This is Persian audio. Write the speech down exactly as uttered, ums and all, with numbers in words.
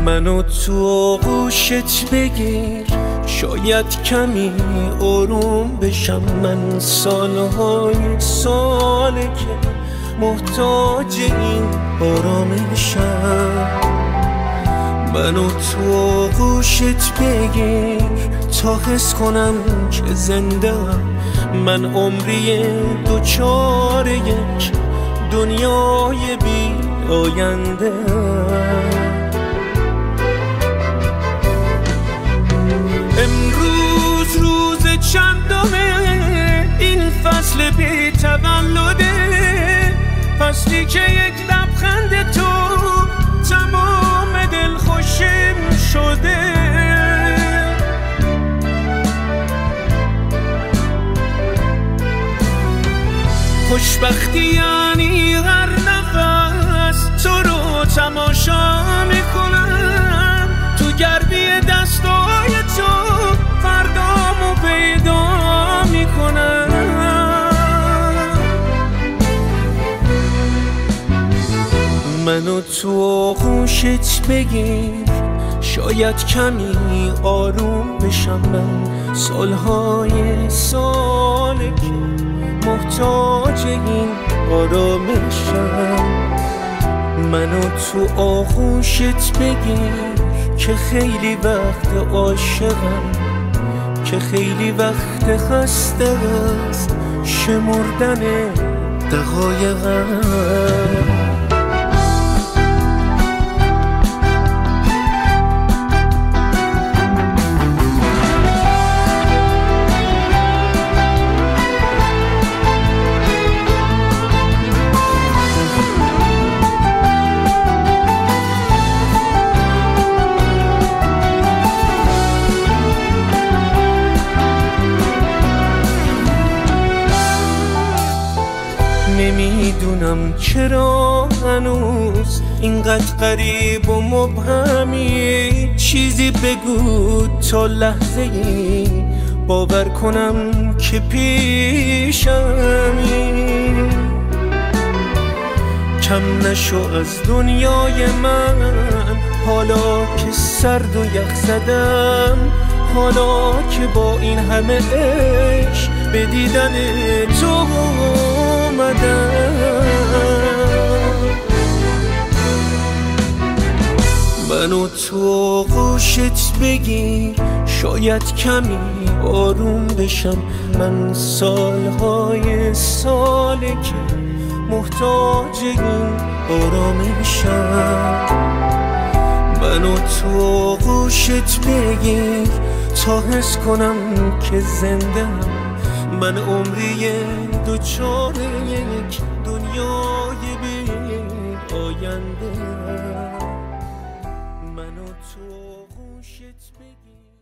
منو تو آغوشت بگیر، شاید کمی آروم بشم. من سالهای ساله که محتاج این آرامشم. منو تو آغوشت بگیر تا حس کنم که زنده‌ام. من عمری دوچار یک دنیای بی آینده. امروز روز چندمه این فصل بی تولده، فصلی که یک لبخند تو تمام دل خوشم شده. خوشبختی یعنی هر نفس تو رو تماشا میکنم، تو گردی دستای تو فردامو پیدا میکنم. منو تو آغوشت بگیر، شاید کمی آروم بشم. من سالهای ساله که محتاج این آرامشم. منو تو آغوشت بگیر که خیلی وقت عاشقم، که خیلی وقت خسته است شمردن دقایقم. نمیدونم چرا هنوز اینقدر غریب و مبهمی. چیزی بگو تا لحظه ای باور کنم که پیشمی. کم نشو از دنیای من حالا که سرد و یخ زدم، حالا که با این همه عشق به دیدن تو اومدم. منو تو آغوشت بگیر، شاید کمی آروم بشم. من سالهای ساله که محتاج این آرامشم. منو تو آغوشت بگیر تا حس کنم که زنده‌ام. من عمری دوچار یک دنیای بی آینده. منو تو آغوشت بگیر.